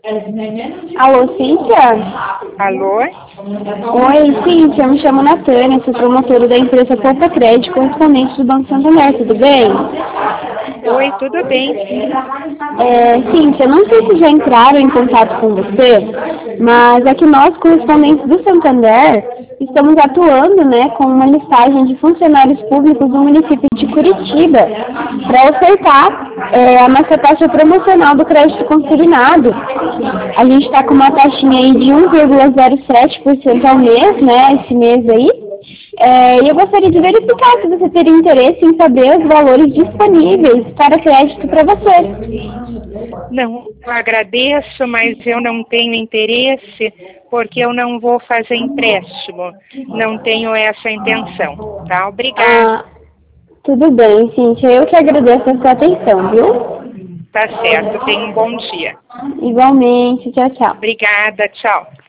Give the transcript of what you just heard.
Alô, Cíntia? Alô? Oi, Cíntia, eu me chamo Natânia, sou promotora da empresa Poupa Crédito, correspondente do Banco Santander, tudo bem? Oi, tudo bem, sim. Cíntia, não sei se já entraram em contato com você, mas é que nós, correspondentes do Santander, estamos atuando, né, com uma listagem de funcionários públicos do município de Curitiba para ofertar a nossa taxa promocional do crédito consignado. A gente está com uma taxinha aí de 1,07% ao mês, né, esse mês aí. E eu gostaria de verificar se você teria interesse em saber os valores disponíveis para crédito para você. Não, eu agradeço, mas eu não tenho interesse porque eu não vou fazer empréstimo. Não tenho essa intenção, tá? Obrigada. Ah, tudo bem, Cíntia. Eu que agradeço a sua atenção, viu? Tá certo. Tenha um bom dia. Igualmente. Tchau, tchau. Obrigada, tchau.